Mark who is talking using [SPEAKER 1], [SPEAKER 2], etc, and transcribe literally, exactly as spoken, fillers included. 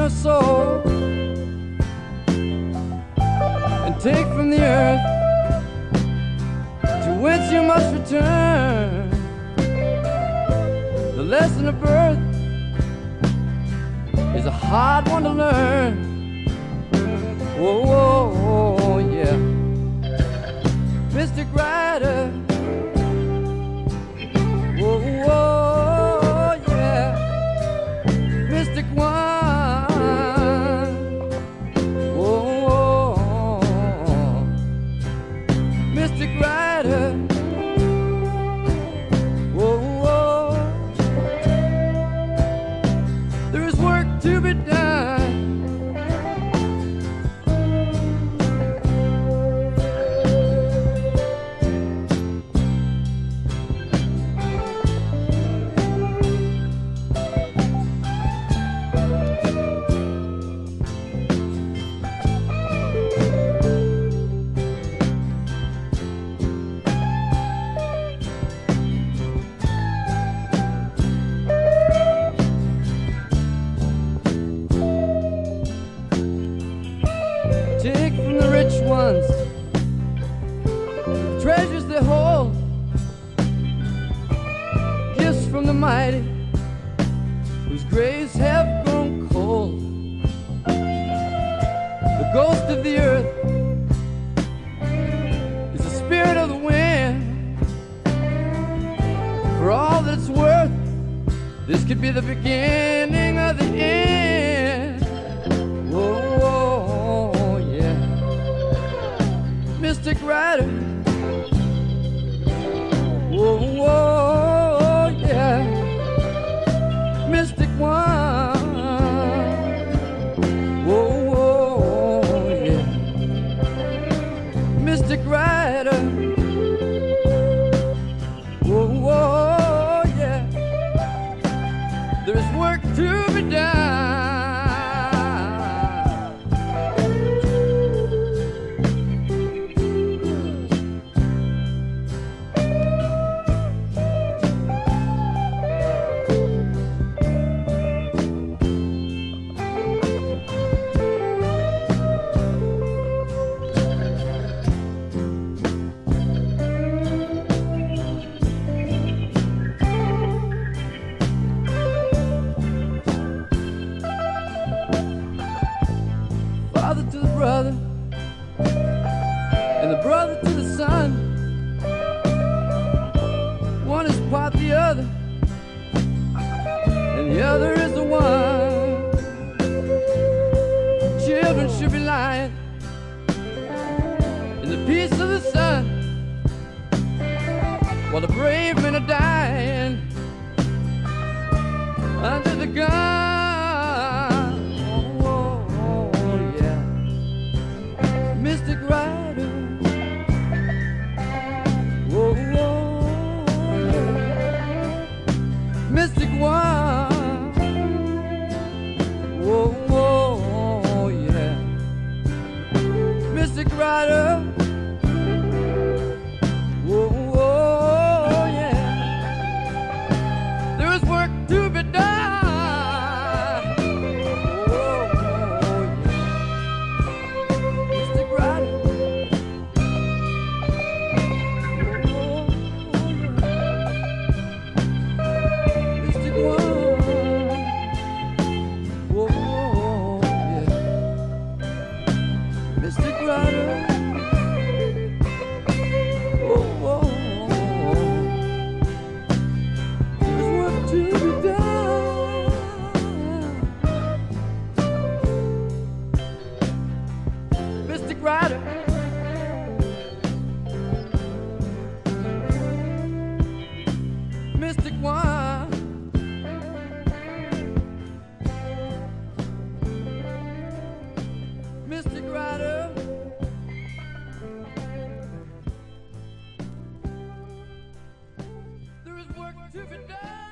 [SPEAKER 1] her soul and take from the earth to whence you must return. The lesson of birth is a hard one to learn. Whoa, whoa, whoa, yeah. Mystic Rider. Whoa, whoa, yeah. Mystic One. Whoa, whoa. Mystic Rider. Whoa, whoa. There is work to be done. Take from the rich ones the treasures they hold, gifts from the mighty whose graves have grown cold. The ghost of the earth is the spirit of the wind. For all that it's worth, this could be the beginning of the end. Whoa, whoa, yeah. Mystic Rider. Whoa, whoa, yeah. Mystic One. Whoa, whoa, yeah. Mystic Rider. Whoa, whoa, yeah. There's work to be done. Father to the brother, and the brother to the son. One is part the other, and the other is the one. Children should be lying in the peace of the sun, while the brave men are dying under the gun. Mystic Rider. Whoa, whoa, yeah. Mystic One. Whoa, whoa, yeah. Mystic Rider. Whoa, whoa, yeah. There is work to be done. Mystic Rider. Oh, oh, oh. There's work to be done. Mystic Rider. Mystic One. Mystic Rider. There is work to be done.